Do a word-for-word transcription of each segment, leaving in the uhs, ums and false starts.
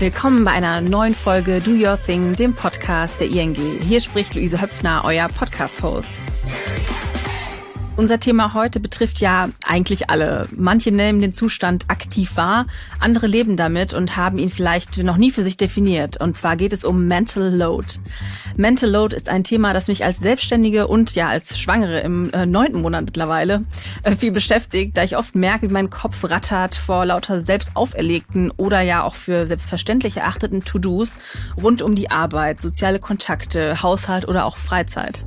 Willkommen bei einer neuen Folge Do Your Thing, dem Podcast der I N G. Hier spricht Luise Höpfner, euer Podcast-Host. Unser Thema heute betrifft ja eigentlich alle. Manche nehmen den Zustand aktiv wahr, andere leben damit und haben ihn vielleicht noch nie für sich definiert. Und zwar geht es um Mental Load. Mental Load ist ein Thema, das mich als Selbstständige und ja als Schwangere im äh, neunten Monat mittlerweile äh, viel beschäftigt, da ich oft merke, wie mein Kopf rattert vor lauter selbst auferlegten oder ja auch für selbstverständlich erachteten To-Dos rund um die Arbeit, soziale Kontakte, Haushalt oder auch Freizeit.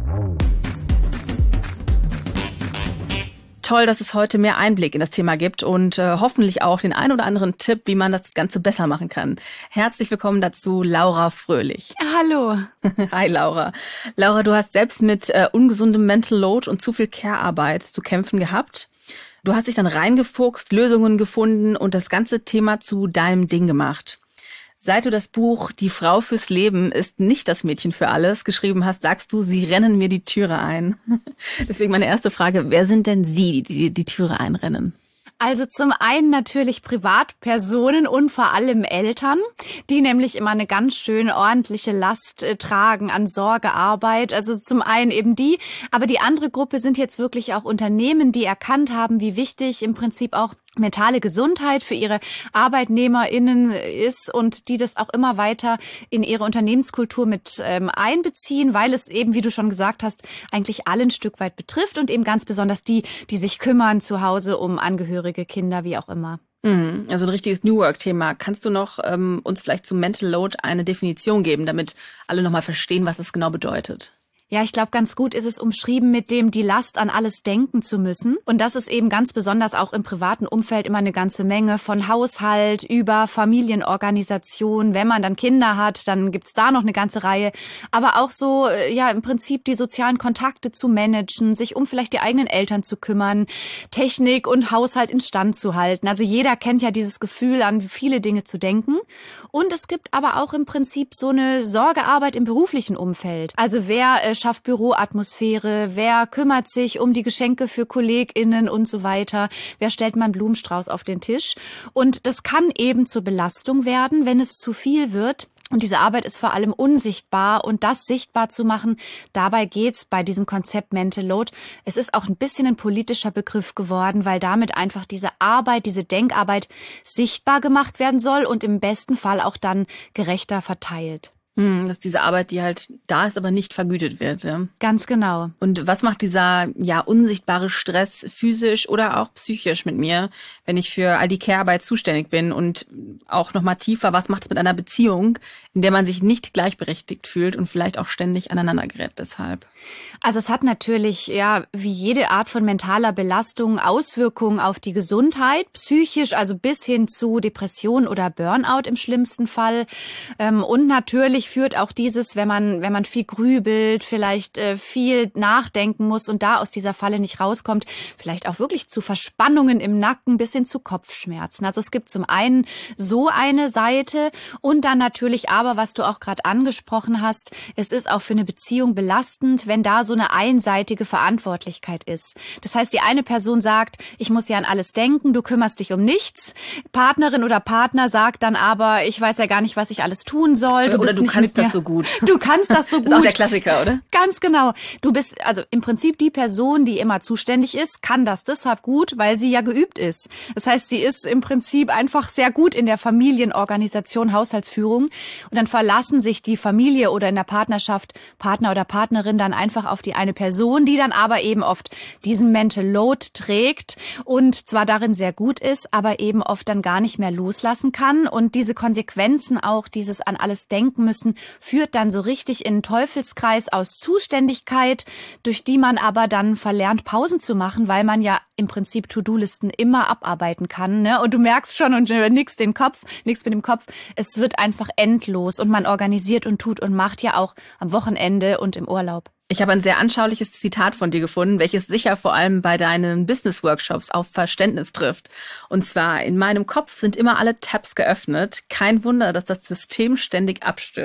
Toll, dass es heute mehr Einblick in das Thema gibt und äh, hoffentlich auch den ein oder anderen Tipp, wie man das Ganze besser machen kann. Herzlich willkommen dazu, Laura Fröhlich. Hallo. Hi Laura. Laura, du hast selbst mit äh, ungesundem Mental Load und zu viel Care-Arbeit zu kämpfen gehabt. Du hast dich dann reingefuchst, Lösungen gefunden und das ganze Thema zu deinem Ding gemacht. Seit du das Buch Die Frau fürs Leben ist nicht das Mädchen für alles geschrieben hast, sagst du, sie rennen mir die Türe ein. Deswegen meine erste Frage, wer sind denn Sie, die die Türe einrennen? Also zum einen natürlich Privatpersonen und vor allem Eltern, die nämlich immer eine ganz schön ordentliche Last äh, tragen an Sorgearbeit. Also zum einen eben die, aber die andere Gruppe sind jetzt wirklich auch Unternehmen, die erkannt haben, wie wichtig im Prinzip auch mentale Gesundheit für ihre ArbeitnehmerInnen ist und die das auch immer weiter in ihre Unternehmenskultur mit ähm, einbeziehen, weil es eben, wie du schon gesagt hast, eigentlich alle ein Stück weit betrifft und eben ganz besonders die, die sich kümmern zu Hause um Angehörige, Kinder, wie auch immer. Mhm, also ein richtiges New Work-Thema. Kannst du noch ähm, uns vielleicht zu Mental Load eine Definition geben, damit alle nochmal verstehen, was es genau bedeutet? Ja, ich glaube, ganz gut ist es umschrieben mit dem, die Last an alles denken zu müssen. Und das ist eben ganz besonders auch im privaten Umfeld immer eine ganze Menge von Haushalt über Familienorganisation. Wenn man dann Kinder hat, dann gibt's da noch eine ganze Reihe. Aber auch so, ja, im Prinzip die sozialen Kontakte zu managen, sich um vielleicht die eigenen Eltern zu kümmern, Technik und Haushalt instand zu halten. Also jeder kennt ja dieses Gefühl, an viele Dinge zu denken. Und es gibt aber auch im Prinzip so eine Sorgearbeit im beruflichen Umfeld. Also wer äh, schafft Büroatmosphäre, wer kümmert sich um die Geschenke für KollegInnen und so weiter, wer stellt mal einen Blumenstrauß auf den Tisch. Und das kann eben zur Belastung werden, wenn es zu viel wird. Und diese Arbeit ist vor allem unsichtbar und das sichtbar zu machen, dabei geht's bei diesem Konzept Mental Load. Es ist auch ein bisschen ein politischer Begriff geworden, weil damit einfach diese Arbeit, diese Denkarbeit sichtbar gemacht werden soll und im besten Fall auch dann gerechter verteilt. Hm, das ist diese Arbeit, die halt da ist, aber nicht vergütet wird. Ja? Ganz genau. Und was macht dieser ja unsichtbare Stress physisch oder auch psychisch mit mir, wenn ich für all die Care-Arbeit zuständig bin? Und auch nochmal tiefer, was macht es mit einer Beziehung, in der man sich nicht gleichberechtigt fühlt und vielleicht auch ständig aneinander gerät deshalb? Also es hat natürlich, ja, wie jede Art von mentaler Belastung Auswirkungen auf die Gesundheit, psychisch, also bis hin zu Depression oder Burnout im schlimmsten Fall. Und natürlich führt auch dieses, wenn man wenn man viel grübelt, vielleicht äh, viel nachdenken muss und da aus dieser Falle nicht rauskommt, vielleicht auch wirklich zu Verspannungen im Nacken bis hin zu Kopfschmerzen. Also es gibt zum einen so eine Seite und dann natürlich aber, was du auch gerade angesprochen hast, es ist auch für eine Beziehung belastend, wenn da so eine einseitige Verantwortlichkeit ist. Das heißt, die eine Person sagt, ich muss ja an alles denken, du kümmerst dich um nichts. Partnerin oder Partner sagt dann aber, ich weiß ja gar nicht, was ich alles tun soll. Du oder bist du nicht kannst mit das so gut. Du kannst das so gut. Das ist auch der Klassiker, oder? Ganz genau. Du bist also im Prinzip die Person, die immer zuständig ist, kann das deshalb gut, weil sie ja geübt ist. Das heißt, sie ist im Prinzip einfach sehr gut in der Familienorganisation, Haushaltsführung. Und dann verlassen sich die Familie oder in der Partnerschaft, Partner oder Partnerin dann einfach auf die eine Person, die dann aber eben oft diesen Mental Load trägt und zwar darin sehr gut ist, aber eben oft dann gar nicht mehr loslassen kann. Und diese Konsequenzen auch, dieses an alles denken müssen, führt dann so richtig in einen Teufelskreis aus Zuständigkeit, durch die man aber dann verlernt, Pausen zu machen, weil man ja im Prinzip To-Do-Listen immer abarbeiten kann. Ne? Und du merkst schon und nix den Kopf, nix mit dem Kopf. Es wird einfach endlos und man organisiert und tut und macht ja auch am Wochenende und im Urlaub. Ich habe ein sehr anschauliches Zitat von dir gefunden, welches sicher vor allem bei deinen Business-Workshops auf Verständnis trifft. Und zwar, in meinem Kopf sind immer alle Tabs geöffnet. Kein Wunder, dass das System ständig abstürzt.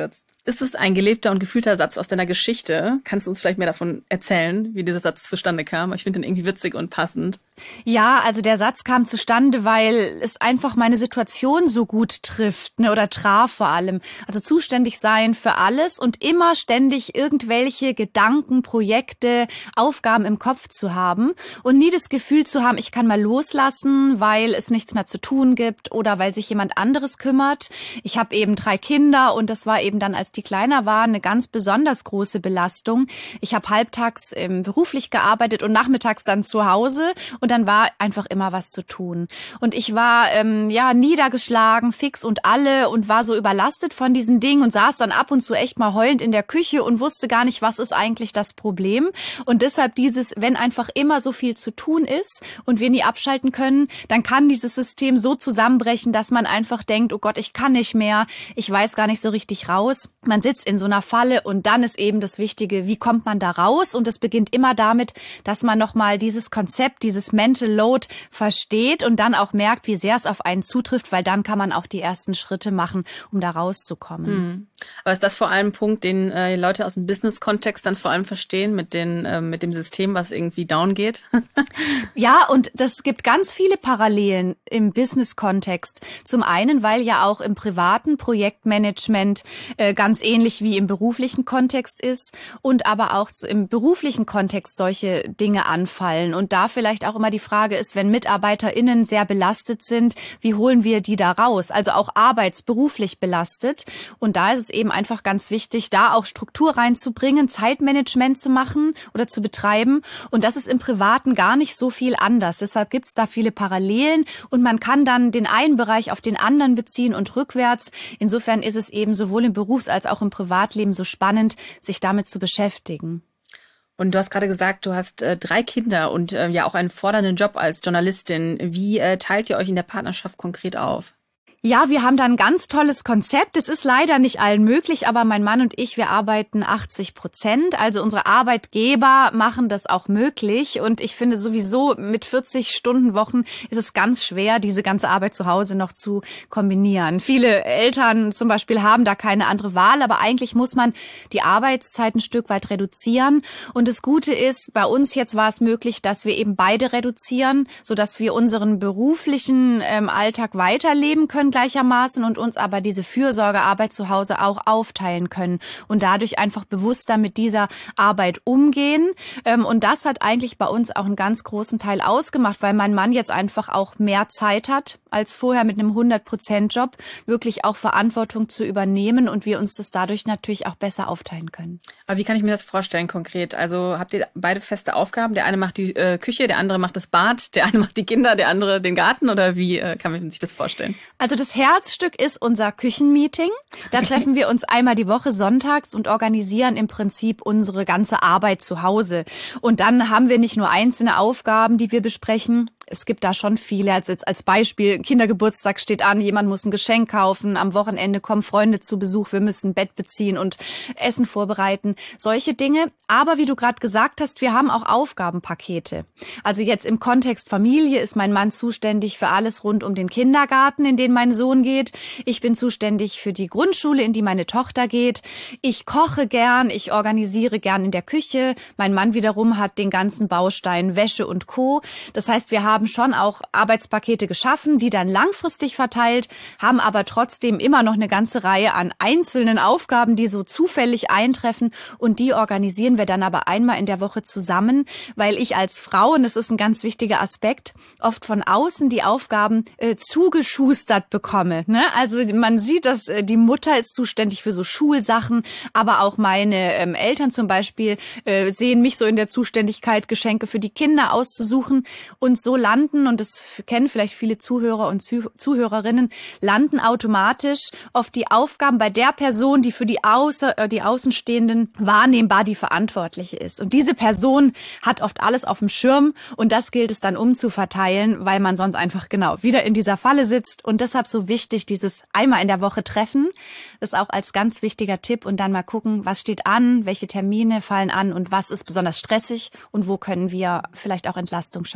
Ist es ein gelebter und gefühlter Satz aus deiner Geschichte? Kannst du uns vielleicht mehr davon erzählen, wie dieser Satz zustande kam? Ich finde den irgendwie witzig und passend. Ja, also der Satz kam zustande, weil es einfach meine Situation so gut trifft, ne, oder traf vor allem. Also zuständig sein für alles und immer ständig irgendwelche Gedanken, Projekte, Aufgaben im Kopf zu haben und nie das Gefühl zu haben, ich kann mal loslassen, weil es nichts mehr zu tun gibt oder weil sich jemand anderes kümmert. Ich habe eben drei Kinder und das war eben dann, als die kleiner waren, eine ganz besonders große Belastung. Ich habe halbtags ähm, beruflich gearbeitet und nachmittags dann zu Hause und dann war einfach immer was zu tun. Und ich war ähm, ja niedergeschlagen, fix und alle und war so überlastet von diesen Dingen und saß dann ab und zu echt mal heulend in der Küche und wusste gar nicht, was ist eigentlich das Problem. Und deshalb dieses, wenn einfach immer so viel zu tun ist und wir nie abschalten können, dann kann dieses System so zusammenbrechen, dass man einfach denkt, oh Gott, ich kann nicht mehr, ich weiß gar nicht so richtig raus. Man sitzt in so einer Falle und dann ist eben das Wichtige, wie kommt man da raus? Und es beginnt immer damit, dass man nochmal dieses Konzept, dieses Mental Load versteht und dann auch merkt, wie sehr es auf einen zutrifft, weil dann kann man auch die ersten Schritte machen, um da rauszukommen. Hm. Aber ist das vor allem ein Punkt, den äh, Leute aus dem Business-Kontext dann vor allem verstehen, mit, den, äh, mit dem System, was irgendwie down geht? Ja, und das gibt ganz viele Parallelen im Business-Kontext. Zum einen, weil ja auch im privaten Projektmanagement äh, ganz ähnlich wie im beruflichen Kontext ist und aber auch zu, im beruflichen Kontext solche Dinge anfallen. Und da vielleicht auch immer die Frage ist, wenn MitarbeiterInnen sehr belastet sind, wie holen wir die da raus? Also auch arbeitsberuflich belastet. Und da ist es eben einfach ganz wichtig, da auch Struktur reinzubringen, Zeitmanagement zu machen oder zu betreiben. Und das ist im Privaten gar nicht so viel anders. Deshalb gibt es da viele Parallelen und man kann dann den einen Bereich auf den anderen beziehen und rückwärts. Insofern ist es eben sowohl im Berufs- als auch im Privatleben so spannend, sich damit zu beschäftigen. Und du hast gerade gesagt, du hast äh, drei Kinder und äh, ja auch einen fordernden Job als Journalistin. Wie äh, teilt ihr euch in der Partnerschaft konkret auf? Ja, wir haben da ein ganz tolles Konzept. Es ist leider nicht allen möglich, aber mein Mann und ich, wir arbeiten achtzig Prozent. Also unsere Arbeitgeber machen das auch möglich. Und ich finde sowieso, mit vierzig Stunden Wochen ist es ganz schwer, diese ganze Arbeit zu Hause noch zu kombinieren. Viele Eltern zum Beispiel haben da keine andere Wahl, aber eigentlich muss man die Arbeitszeit ein Stück weit reduzieren. Und das Gute ist, bei uns jetzt war es möglich, dass wir eben beide reduzieren, sodass wir unseren beruflichen ähm, Alltag weiterleben können gleichermaßen und uns aber diese Fürsorgearbeit zu Hause auch aufteilen können und dadurch einfach bewusster mit dieser Arbeit umgehen. Und das hat eigentlich bei uns auch einen ganz großen Teil ausgemacht, weil mein Mann jetzt einfach auch mehr Zeit hat als vorher mit einem hundert Prozent Job, wirklich auch Verantwortung zu übernehmen und wir uns das dadurch natürlich auch besser aufteilen können. Aber wie kann ich mir das vorstellen konkret? Also habt ihr beide feste Aufgaben? Der eine macht die äh, Küche, der andere macht das Bad, der eine macht die Kinder, der andere den Garten oder wie äh, kann man sich das vorstellen? Also das Herzstück ist unser Küchenmeeting. Da treffen wir uns einmal die Woche sonntags und organisieren im Prinzip unsere ganze Arbeit zu Hause. Und dann haben wir nicht nur einzelne Aufgaben, die wir besprechen. Es gibt da schon viele. Also jetzt als Beispiel, Kindergeburtstag steht an, jemand muss ein Geschenk kaufen, am Wochenende kommen Freunde zu Besuch, wir müssen Bett beziehen und Essen vorbereiten. Solche Dinge. Aber wie du gerade gesagt hast, wir haben auch Aufgabenpakete. Also jetzt im Kontext Familie ist mein Mann zuständig für alles rund um den Kindergarten, in den mein Sohn geht. Ich bin zuständig für die Grundschule, in die meine Tochter geht. Ich koche gern, ich organisiere gern in der Küche. Mein Mann wiederum hat den ganzen Baustein Wäsche und Co. Das heißt, wir haben schon auch Arbeitspakete geschaffen, die dann langfristig verteilt, haben aber trotzdem immer noch eine ganze Reihe an einzelnen Aufgaben, die so zufällig eintreffen und die organisieren wir dann aber einmal in der Woche zusammen, weil ich als Frau, und das ist ein ganz wichtiger Aspekt, oft von außen die Aufgaben äh, zugeschustert bekomme. Ne? Also man sieht, dass äh, die Mutter ist zuständig für so Schulsachen, aber auch meine ähm, Eltern zum Beispiel äh, sehen mich so in der Zuständigkeit, Geschenke für die Kinder auszusuchen und so landen, und das kennen vielleicht viele Zuhörer und Zuhörerinnen, landen automatisch oft die Aufgaben bei der Person, die für die, Außer, die Außenstehenden wahrnehmbar die Verantwortliche ist. Und diese Person hat oft alles auf dem Schirm und das gilt es dann umzuverteilen, weil man sonst einfach genau wieder in dieser Falle sitzt. Und deshalb so wichtig, dieses einmal in der Woche treffen, das auch als ganz wichtiger Tipp und dann mal gucken, was steht an, welche Termine fallen an und was ist besonders stressig und wo können wir vielleicht auch Entlastung schaffen.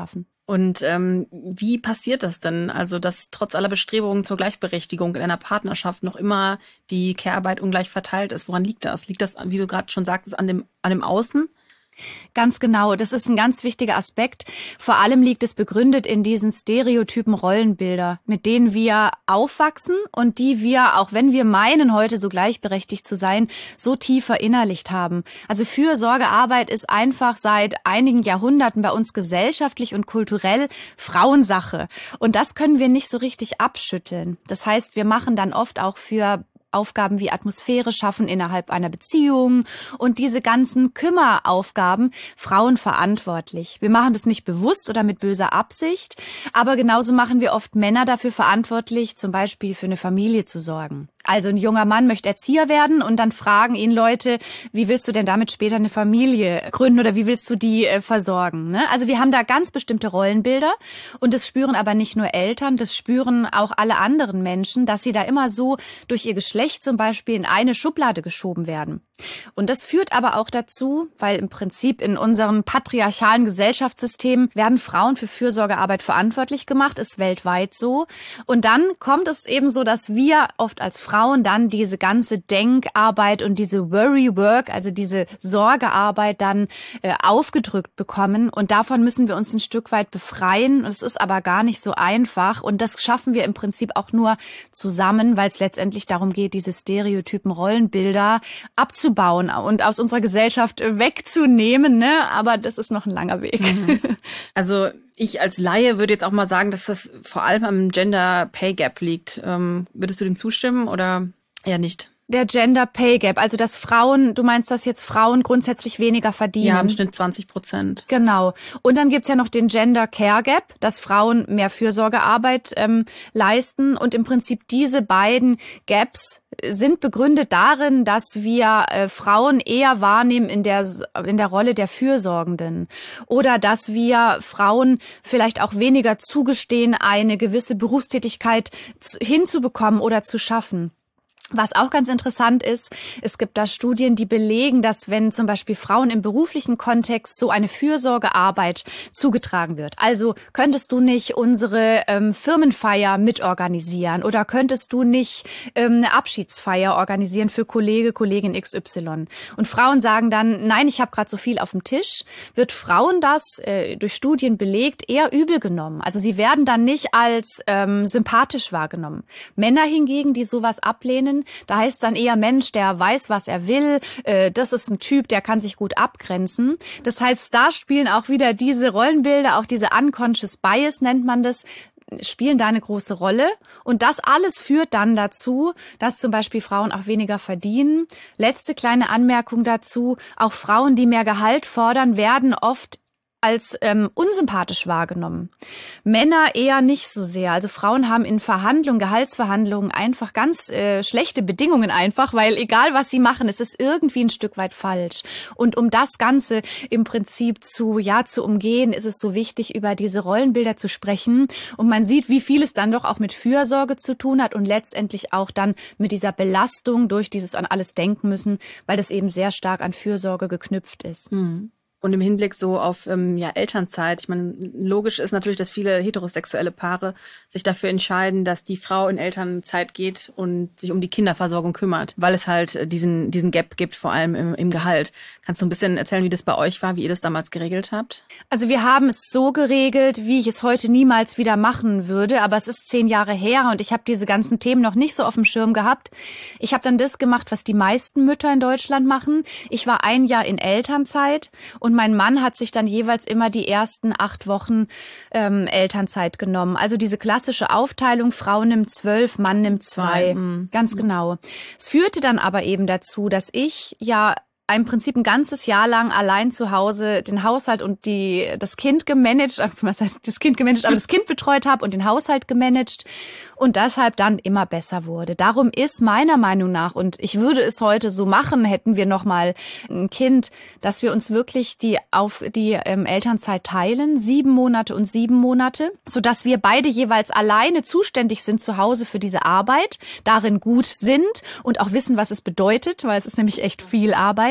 Und ähm, wie passiert das denn? Also, dass trotz aller Bestrebungen zur Gleichberechtigung in einer Partnerschaft noch immer die Care-Arbeit ungleich verteilt ist. Woran liegt das? Liegt das, wie du gerade schon sagtest, an dem, an dem Außen? Ganz genau, das ist ein ganz wichtiger Aspekt. Vor allem liegt es begründet in diesen stereotypen Rollenbilder, mit denen wir aufwachsen und die wir, auch wenn wir meinen, heute so gleichberechtigt zu sein, so tief verinnerlicht haben. Also Fürsorgearbeit ist einfach seit einigen Jahrhunderten bei uns gesellschaftlich und kulturell Frauensache. Und das können wir nicht so richtig abschütteln. Das heißt, wir machen dann oft auch für Aufgaben wie Atmosphäre schaffen innerhalb einer Beziehung und diese ganzen Kümmeraufgaben Frauen verantwortlich. Wir machen das nicht bewusst oder mit böser Absicht, aber genauso machen wir oft Männer dafür verantwortlich, zum Beispiel für eine Familie zu sorgen. Also ein junger Mann möchte Erzieher werden und dann fragen ihn Leute, wie willst du denn damit später eine Familie gründen oder wie willst du die äh, versorgen? Ne? Also wir haben da ganz bestimmte Rollenbilder und das spüren aber nicht nur Eltern, das spüren auch alle anderen Menschen, dass sie da immer so durch ihr Geschlecht zum Beispiel in eine Schublade geschoben werden. Und das führt aber auch dazu, weil im Prinzip in unserem patriarchalen Gesellschaftssystem werden Frauen für Fürsorgearbeit verantwortlich gemacht, ist weltweit so. Und dann kommt es eben so, dass wir oft als Frauen dann diese ganze Denkarbeit und diese Worry Work, also diese Sorgearbeit dann äh, aufgedrückt bekommen. Und davon müssen wir uns ein Stück weit befreien. Es ist aber gar nicht so einfach. Und das schaffen wir im Prinzip auch nur zusammen, weil es letztendlich darum geht, diese stereotypen Rollenbilder abzubauen und aus unserer Gesellschaft wegzunehmen, ne? Aber das ist noch ein langer Weg. Mhm. Also ich als Laie würde jetzt auch mal sagen, dass das vor allem am Gender Pay Gap liegt. Ähm, würdest du dem zustimmen oder eher nicht? Der Gender Pay Gap, also dass Frauen, du meinst, dass jetzt Frauen grundsätzlich weniger verdienen? Ja, im Schnitt zwanzig Prozent. Genau. Und dann gibt's ja noch den Gender Care Gap, dass Frauen mehr Fürsorgearbeit ähm, leisten. Und im Prinzip diese beiden Gaps sind begründet darin, dass wir äh, Frauen eher wahrnehmen in der in der Rolle der Fürsorgenden oder dass wir Frauen vielleicht auch weniger zugestehen, eine gewisse Berufstätigkeit hinzubekommen oder zu schaffen. Was auch ganz interessant ist, es gibt da Studien, die belegen, dass wenn zum Beispiel Frauen im beruflichen Kontext so eine Fürsorgearbeit zugetragen wird, also könntest du nicht unsere ähm, Firmenfeier mitorganisieren oder könntest du nicht ähm, eine Abschiedsfeier organisieren für Kollege, Kollegin X Y. Und Frauen sagen dann, nein, ich habe gerade so viel auf dem Tisch, wird Frauen das äh, durch Studien belegt eher übel genommen. Also sie werden dann nicht als ähm, sympathisch wahrgenommen. Männer hingegen, die sowas ablehnen, da heißt dann eher Mensch, der weiß, was er will. Äh, das ist ein Typ, der kann sich gut abgrenzen. Das heißt, da spielen auch wieder diese Rollenbilder, auch diese unconscious bias nennt man das, spielen da eine große Rolle. Und das alles führt dann dazu, dass zum Beispiel Frauen auch weniger verdienen. Letzte kleine Anmerkung dazu, auch Frauen, die mehr Gehalt fordern, werden oft als ähm, unsympathisch wahrgenommen. Männer eher nicht so sehr. Also Frauen haben in Verhandlungen, Gehaltsverhandlungen einfach ganz äh, schlechte Bedingungen einfach, weil egal was sie machen, es ist irgendwie ein Stück weit falsch. Und um das Ganze im Prinzip zu ja zu umgehen, ist es so wichtig, über diese Rollenbilder zu sprechen. Und man sieht, wie viel es dann doch auch mit Fürsorge zu tun hat und letztendlich auch dann mit dieser Belastung durch dieses an alles denken müssen, weil das eben sehr stark an Fürsorge geknüpft ist. Mhm. Und im Hinblick so auf ähm, ja Elternzeit, ich meine, logisch ist natürlich, dass viele heterosexuelle Paare sich dafür entscheiden, dass die Frau in Elternzeit geht und sich um die Kinderversorgung kümmert, weil es halt diesen diesen Gap gibt, vor allem im, im Gehalt. Kannst du ein bisschen erzählen, wie das bei euch war, wie ihr das damals geregelt habt? Also wir haben es so geregelt, wie ich es heute niemals wieder machen würde, aber es ist zehn Jahre her und ich habe diese ganzen Themen noch nicht so auf dem Schirm gehabt. Ich habe dann das gemacht, was die meisten Mütter in Deutschland machen. Ich war ein Jahr in Elternzeit und Und mein Mann hat sich dann jeweils immer die ersten acht Wochen ähm, Elternzeit genommen. Also diese klassische Aufteilung, Frau nimmt zwölf, Mann nimmt zwei. zwei. Ganz genau. Es führte dann aber eben dazu, dass ich ja im Prinzip ein ganzes Jahr lang allein zu Hause den Haushalt und die das Kind gemanagt, was heißt das Kind gemanagt, aber das Kind betreut habe und den Haushalt gemanagt und deshalb dann immer besser wurde. Darum ist meiner Meinung nach, und ich würde es heute so machen, hätten wir noch mal ein Kind, dass wir uns wirklich die auf die ähm, Elternzeit teilen, sieben Monate und sieben Monate, sodass wir beide jeweils alleine zuständig sind zu Hause für diese Arbeit, darin gut sind und auch wissen, was es bedeutet, weil es ist nämlich echt viel Arbeit.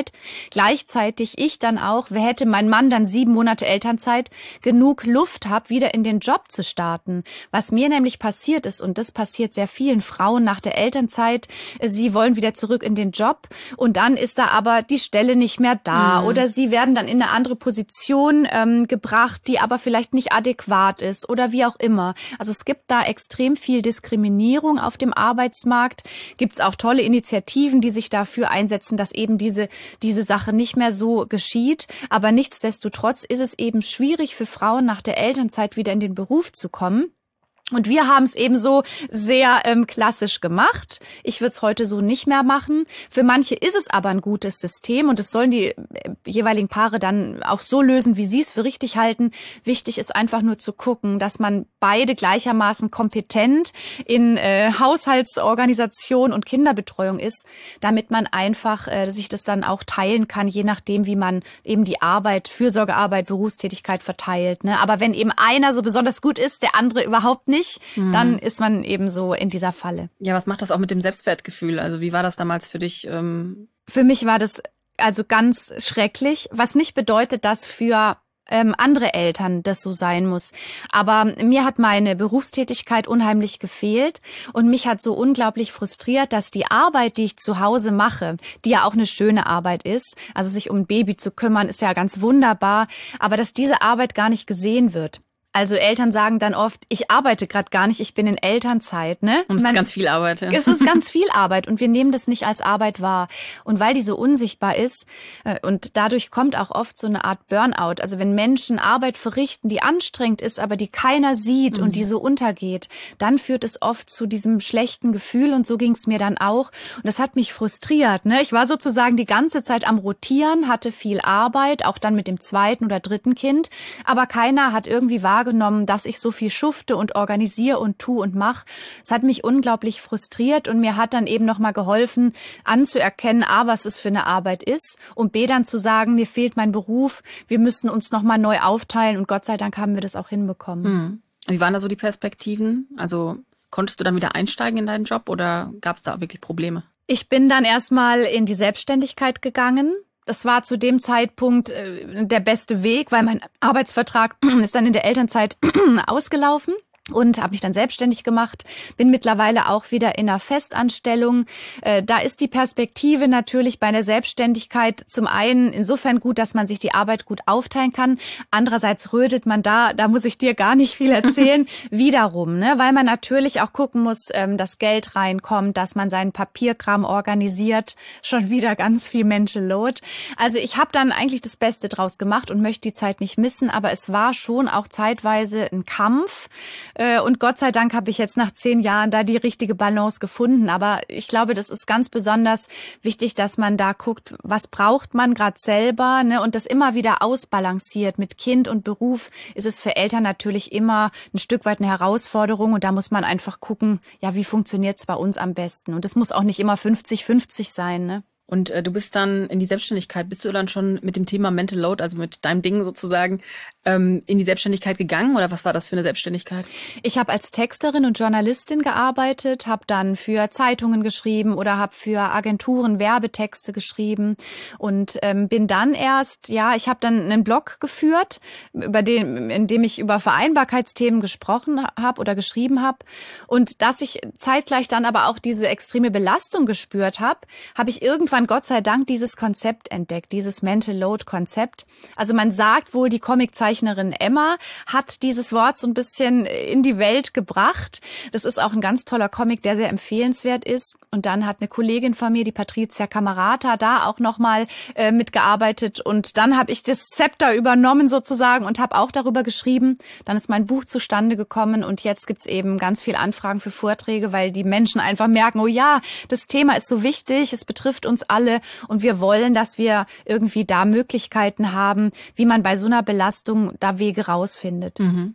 Elternzeit. Gleichzeitig ich dann auch, wer hätte mein Mann dann sieben Monate Elternzeit, genug Luft habe, wieder in den Job zu starten. Was mir nämlich passiert ist, und das passiert sehr vielen Frauen nach der Elternzeit, sie wollen wieder zurück in den Job und dann ist da aber die Stelle nicht mehr da mhm. oder sie werden dann in eine andere Position ähm, gebracht, die aber vielleicht nicht adäquat ist oder wie auch immer. Also es gibt da extrem viel Diskriminierung auf dem Arbeitsmarkt. Gibt es auch tolle Initiativen, die sich dafür einsetzen, dass eben diese, diese Sache nicht mehr so geschieht. Aber nichtsdestotrotz ist es eben schwierig für Frauen nach der Elternzeit wieder in den Beruf zu kommen. Und wir haben es eben so sehr ähm, klassisch gemacht. Ich würde es heute so nicht mehr machen. Für manche ist es aber ein gutes System und es sollen die äh, jeweiligen Paare dann auch so lösen, wie sie es für richtig halten. Wichtig ist einfach nur zu gucken, dass man beide gleichermaßen kompetent in äh, Haushaltsorganisation und Kinderbetreuung ist, damit man einfach äh, sich das dann auch teilen kann, je nachdem, wie man eben die Arbeit, Fürsorgearbeit, Berufstätigkeit verteilt. Ne? Aber wenn eben einer so besonders gut ist, der andere überhaupt nicht, dann ist man eben so in dieser Falle. Ja, was macht das auch mit dem Selbstwertgefühl? Also wie war das damals für dich? Ähm Für mich war das also ganz schrecklich, was nicht bedeutet, dass für ähm, andere Eltern das so sein muss. Aber mir hat meine Berufstätigkeit unheimlich gefehlt und mich hat so unglaublich frustriert, dass die Arbeit, die ich zu Hause mache, die ja auch eine schöne Arbeit ist, also sich um ein Baby zu kümmern, ist ja ganz wunderbar, aber dass diese Arbeit gar nicht gesehen wird. Also Eltern sagen dann oft, ich arbeite gerade gar nicht, ich bin in Elternzeit, ne? Und es ist ganz viel Arbeit, ja. Es ist ganz viel Arbeit und wir nehmen das nicht als Arbeit wahr. Und weil die so unsichtbar ist und dadurch kommt auch oft so eine Art Burnout. Also wenn Menschen Arbeit verrichten, die anstrengend ist, aber die keiner sieht mhm. und die so untergeht, dann führt es oft zu diesem schlechten Gefühl und so ging es mir dann auch. Und das hat mich frustriert, ne? Ich war sozusagen die ganze Zeit am Rotieren, hatte viel Arbeit, auch dann mit dem zweiten oder dritten Kind, aber keiner hat irgendwie wahrgenommen, genommen, dass ich so viel schufte und organisiere und tu und mache. Es hat mich unglaublich frustriert und mir hat dann eben nochmal geholfen, anzuerkennen, A, was es für eine Arbeit ist und B, dann zu sagen, mir fehlt mein Beruf, wir müssen uns nochmal neu aufteilen und Gott sei Dank haben wir das auch hinbekommen. Mhm. Wie waren da so die Perspektiven? Also konntest du dann wieder einsteigen in deinen Job oder gab es da wirklich Probleme? Ich bin dann erstmal in die Selbstständigkeit gegangen. Das war zu dem Zeitpunkt äh, der beste Weg, weil mein Arbeitsvertrag ist dann in der Elternzeit ausgelaufen. Und habe mich dann selbstständig gemacht, bin mittlerweile auch wieder in einer Festanstellung. Äh, da ist die Perspektive natürlich bei einer Selbstständigkeit zum einen insofern gut, dass man sich die Arbeit gut aufteilen kann. Andererseits rödelt man da, da muss ich dir gar nicht viel erzählen, wiederum, ne? Weil man natürlich auch gucken muss, ähm, dass Geld reinkommt, dass man seinen Papierkram organisiert. Schon wieder ganz viel Mental Load. Also ich habe dann eigentlich das Beste draus gemacht und möchte die Zeit nicht missen, aber es war schon auch zeitweise ein Kampf. Und Gott sei Dank habe ich jetzt nach zehn Jahren da die richtige Balance gefunden. Aber ich glaube, das ist ganz besonders wichtig, dass man da guckt, was braucht man gerade selber, ne? Und das immer wieder ausbalanciert. Mit Kind und Beruf ist es für Eltern natürlich immer ein Stück weit eine Herausforderung. Und da muss man einfach gucken, ja, wie funktioniert es bei uns am besten? Und es muss auch nicht immer fünfzig fünfzig sein, ne? Und äh, du bist dann in die Selbstständigkeit, bist du dann schon mit dem Thema Mental Load, also mit deinem Ding sozusagen, ähm, in die Selbstständigkeit gegangen oder was war das für eine Selbstständigkeit? Ich habe als Texterin und Journalistin gearbeitet, habe dann für Zeitungen geschrieben oder habe für Agenturen Werbetexte geschrieben und ähm, bin dann erst, ja, ich habe dann einen Blog geführt, über den, in dem ich über Vereinbarkeitsthemen gesprochen habe oder geschrieben habe und dass ich zeitgleich dann aber auch diese extreme Belastung gespürt habe, habe ich irgendwann Gott sei Dank dieses Konzept entdeckt, dieses Mental Load Konzept. Also man sagt wohl, die Comiczeichnerin Emma hat dieses Wort so ein bisschen in die Welt gebracht. Das ist auch ein ganz toller Comic, der sehr empfehlenswert ist. Und dann hat eine Kollegin von mir, die Patricia Camerata, da auch nochmal äh, mitgearbeitet. Und dann habe ich das Zepter übernommen sozusagen und habe auch darüber geschrieben. Dann ist mein Buch zustande gekommen und jetzt gibt's eben ganz viele Anfragen für Vorträge, weil die Menschen einfach merken, oh ja, das Thema ist so wichtig, es betrifft uns alle und wir wollen, dass wir irgendwie da Möglichkeiten haben, wie man bei so einer Belastung da Wege rausfindet. Mhm.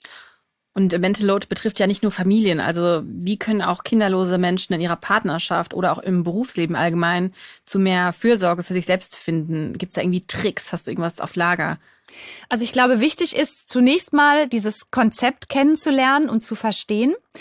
Und Mental Load betrifft ja nicht nur Familien. Also wie können auch kinderlose Menschen in ihrer Partnerschaft oder auch im Berufsleben allgemein zu mehr Fürsorge für sich selbst finden? Gibt es da irgendwie Tricks? Hast du irgendwas auf Lager? Also ich glaube, wichtig ist zunächst mal dieses Konzept kennenzulernen und zu verstehen.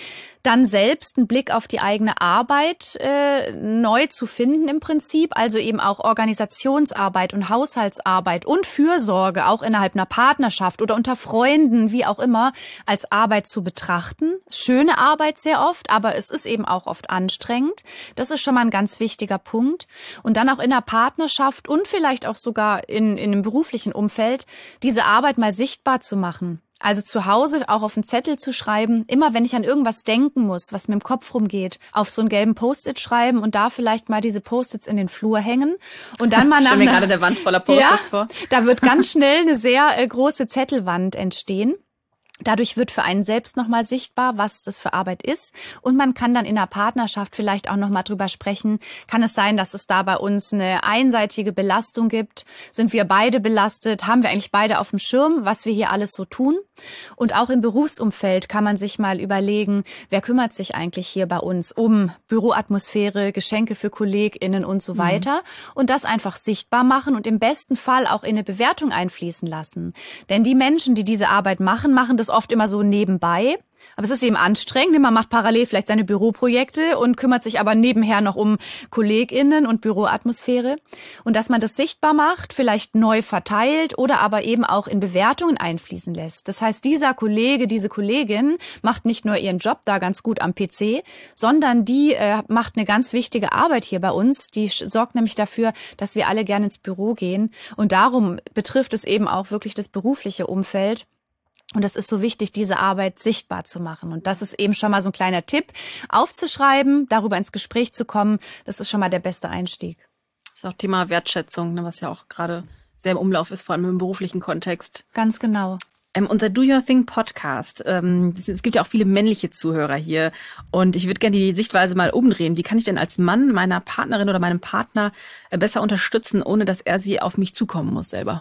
Dann selbst einen Blick auf die eigene Arbeit äh, neu zu finden im Prinzip, also eben auch Organisationsarbeit und Haushaltsarbeit und Fürsorge auch innerhalb einer Partnerschaft oder unter Freunden, wie auch immer, als Arbeit zu betrachten. Schöne Arbeit sehr oft, aber es ist eben auch oft anstrengend. Das ist schon mal ein ganz wichtiger Punkt. Und dann auch in der Partnerschaft und vielleicht auch sogar in, in einem beruflichen Umfeld, diese Arbeit mal sichtbar zu machen. Also zu Hause auch auf einen Zettel zu schreiben, immer wenn ich an irgendwas denken muss, was mir im Kopf rumgeht, auf so einen gelben Post-it schreiben und da vielleicht mal diese Post-its in den Flur hängen und dann mal nach einer, gerade der Wand voller Post-its ja, vor. Da wird ganz schnell eine sehr äh, große Zettelwand entstehen. Dadurch wird für einen selbst nochmal sichtbar, was das für Arbeit ist. Und man kann dann in der Partnerschaft vielleicht auch nochmal drüber sprechen. Kann es sein, dass es da bei uns eine einseitige Belastung gibt? Sind wir beide belastet? Haben wir eigentlich beide auf dem Schirm, was wir hier alles so tun? Und auch im Berufsumfeld kann man sich mal überlegen, wer kümmert sich eigentlich hier bei uns um Büroatmosphäre, Geschenke für KollegInnen und so weiter. Mhm. Und das einfach sichtbar machen und im besten Fall auch in eine Bewertung einfließen lassen. Denn die Menschen, die diese Arbeit machen, machen das oft immer so nebenbei. Aber es ist eben anstrengend. Man macht parallel vielleicht seine Büroprojekte und kümmert sich aber nebenher noch um KollegInnen und Büroatmosphäre. Und dass man das sichtbar macht, vielleicht neu verteilt oder aber eben auch in Bewertungen einfließen lässt. Das heißt, dieser Kollege, diese Kollegin macht nicht nur ihren Job da ganz gut am P C, sondern die äh, macht eine ganz wichtige Arbeit hier bei uns. Die sorgt nämlich dafür, dass wir alle gerne ins Büro gehen. Und darum betrifft es eben auch wirklich das berufliche Umfeld. Und es ist so wichtig, diese Arbeit sichtbar zu machen. Und das ist eben schon mal so ein kleiner Tipp, aufzuschreiben, darüber ins Gespräch zu kommen. Das ist schon mal der beste Einstieg. Das ist auch Thema Wertschätzung, ne, was ja auch gerade sehr im Umlauf ist, vor allem im beruflichen Kontext. Ganz genau. Ähm, unser Do Your Thing Podcast, ähm, es gibt ja auch viele männliche Zuhörer hier. Und ich würde gerne die Sichtweise mal umdrehen. Wie kann ich denn als Mann meiner Partnerin oder meinem Partner äh, besser unterstützen, ohne dass er sie auf mich zukommen muss selber?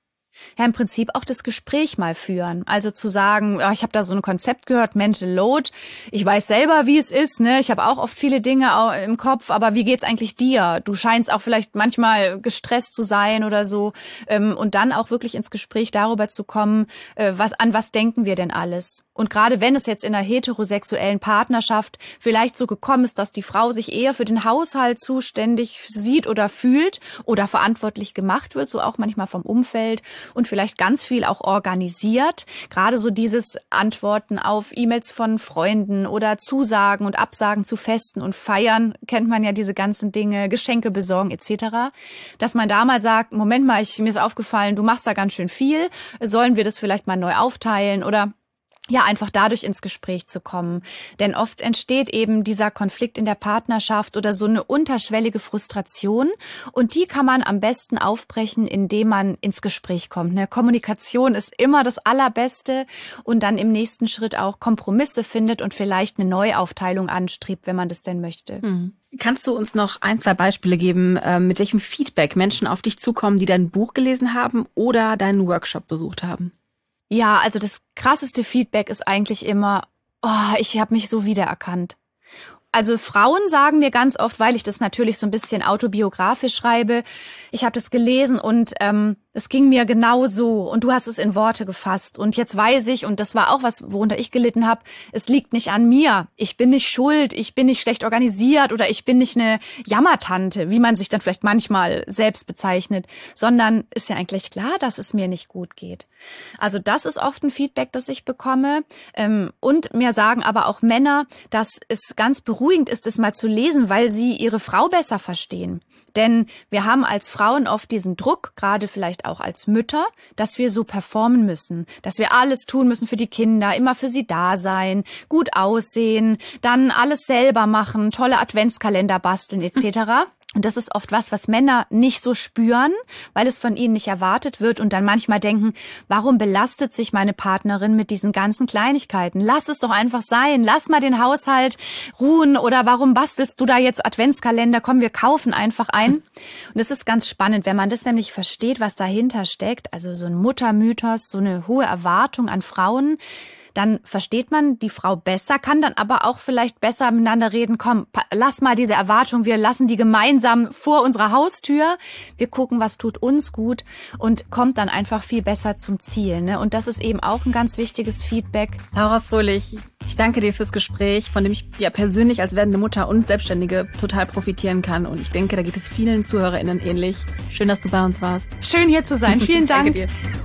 Ja, im Prinzip auch das Gespräch mal führen. Also zu sagen, oh, ich habe da so ein Konzept gehört, Mental Load. Ich weiß selber, wie es ist, ne? Ich habe auch oft viele Dinge im Kopf, aber wie geht's eigentlich dir? Du scheinst auch vielleicht manchmal gestresst zu sein oder so. Und dann auch wirklich ins Gespräch darüber zu kommen, was an was denken wir denn alles? Und gerade wenn es jetzt in einer heterosexuellen Partnerschaft vielleicht so gekommen ist, dass die Frau sich eher für den Haushalt zuständig sieht oder fühlt oder verantwortlich gemacht wird, so auch manchmal vom Umfeld, und vielleicht ganz viel auch organisiert. Gerade so dieses Antworten auf E-Mails von Freunden oder Zusagen und Absagen zu Festen und Feiern, kennt man ja diese ganzen Dinge, Geschenke besorgen et cetera. Dass man da mal sagt, Moment mal, ich, mir ist aufgefallen, du machst da ganz schön viel, sollen wir das vielleicht mal neu aufteilen oder ja, einfach dadurch ins Gespräch zu kommen. Denn oft entsteht eben dieser Konflikt in der Partnerschaft oder so eine unterschwellige Frustration. Und die kann man am besten aufbrechen, indem man ins Gespräch kommt. Ne? Kommunikation ist immer das Allerbeste und dann im nächsten Schritt auch Kompromisse findet und vielleicht eine Neuaufteilung anstrebt, wenn man das denn möchte. Hm. Kannst du uns noch ein, zwei Beispiele geben, mit welchem Feedback Menschen auf dich zukommen, die dein Buch gelesen haben oder deinen Workshop besucht haben? Ja, also das krasseste Feedback ist eigentlich immer, oh, ich habe mich so wiedererkannt. Also Frauen sagen mir ganz oft, weil ich das natürlich so ein bisschen autobiografisch schreibe, ich habe das gelesen und ähm, es ging mir genau so und du hast es in Worte gefasst und jetzt weiß ich, und das war auch was, worunter ich gelitten habe, es liegt nicht an mir, ich bin nicht schuld, ich bin nicht schlecht organisiert oder ich bin nicht eine Jammertante, wie man sich dann vielleicht manchmal selbst bezeichnet, sondern ist ja eigentlich klar, dass es mir nicht gut geht. Also das ist oft ein Feedback, das ich bekomme, ähm, und mir sagen aber auch Männer, dass es ganz beruhigend ist, es mal zu lesen, weil sie ihre Frau besser verstehen. Denn wir haben als Frauen oft diesen Druck, gerade vielleicht auch als Mütter, dass wir so performen müssen, dass wir alles tun müssen für die Kinder, immer für sie da sein, gut aussehen, dann alles selber machen, tolle Adventskalender basteln et cetera. Und das ist oft was, was Männer nicht so spüren, weil es von ihnen nicht erwartet wird und dann manchmal denken, warum belastet sich meine Partnerin mit diesen ganzen Kleinigkeiten? Lass es doch einfach sein, lass mal den Haushalt ruhen oder warum bastelst du da jetzt Adventskalender? Komm, wir kaufen einfach ein. Und es ist ganz spannend, wenn man das nämlich versteht, was dahinter steckt, also so ein Muttermythos, so eine hohe Erwartung an Frauen, dann versteht man die Frau besser, kann dann aber auch vielleicht besser miteinander reden. Komm, lass mal diese Erwartung, wir lassen die gemeinsam vor unserer Haustür. Wir gucken, was tut uns gut und kommt dann einfach viel besser zum Ziel. Ne? Und das ist eben auch ein ganz wichtiges Feedback. Laura Fröhlich, ich danke dir fürs Gespräch, von dem ich ja persönlich als werdende Mutter und Selbstständige total profitieren kann. Und ich denke, da geht es vielen ZuhörerInnen ähnlich. Schön, dass du bei uns warst. Schön, hier zu sein. Vielen Dank. Danke dir.